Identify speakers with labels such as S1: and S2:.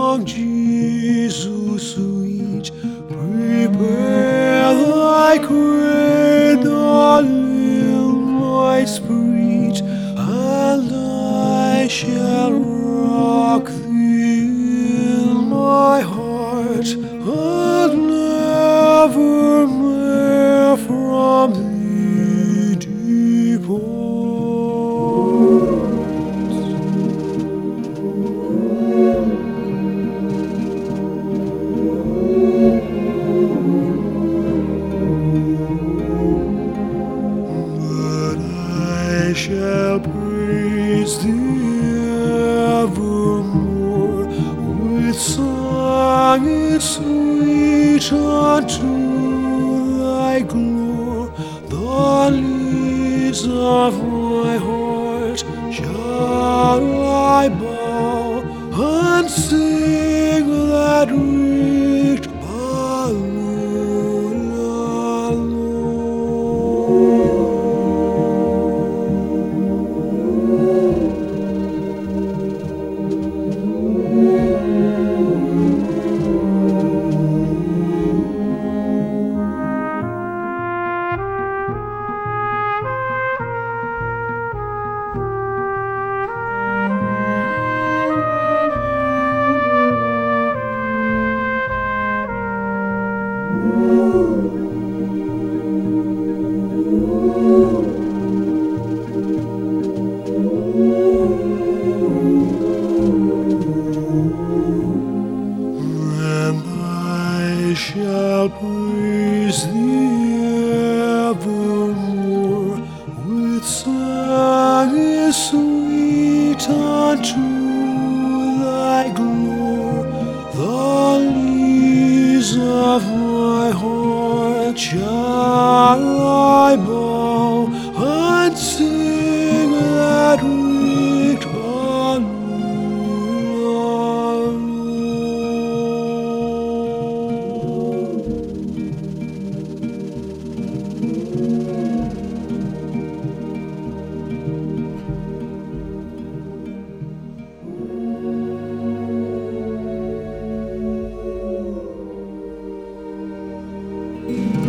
S1: song, Jesus sweet, prepare thy cradle in my spirit, and I shall rock thee in my heart, and nevermore from thee depart. I shall praise thee evermore with songs sweet unto thy glory. The leaves of my heart shall I bow and sing that rich and I shall praise thee evermore with songs sweet unto thy glory. The leaves of my heart shall I bow and sing that rich ballad.